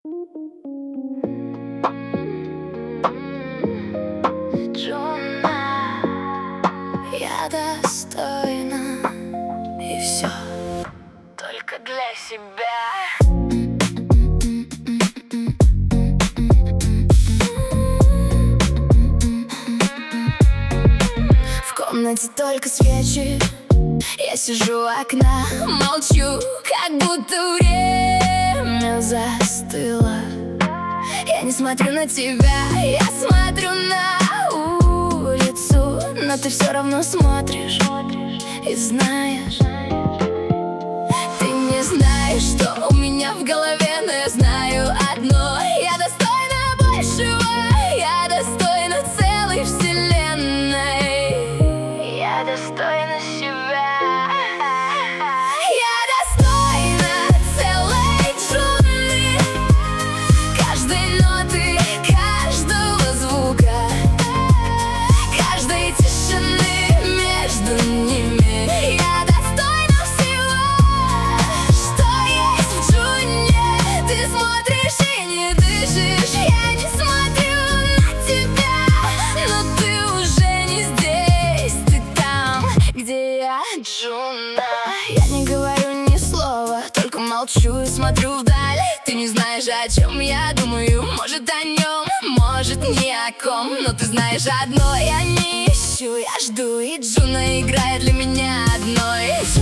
Джуна, я достойна, и все только для себя. В комнате только свечи, я сижу у окна, молчу, как будто время застыло. Я не смотрю на тебя, я смотрю на улицу, но ты все равно смотришь и знаешь. Ты не знаешь, что у меня в голове, но я знаю одно: я достойна большего, я достойна целой вселенной, я достойна себя. Я достойна целой джунгли, каждой ноты, каждого звука, каждой тишины между ними. Я достойна всего, что есть в джуне. Ты смотришь и не дышишь, я не смотрю на тебя, но ты уже не здесь, ты там, где я, Джуна. Я не говорю ни слова, только молчу и смотрю вдаль. Ты не знаешь, о чем я думаю, может о нем, может ни о ком, но ты знаешь одно: я не ищу, я жду, и Джуна играет для меня одной.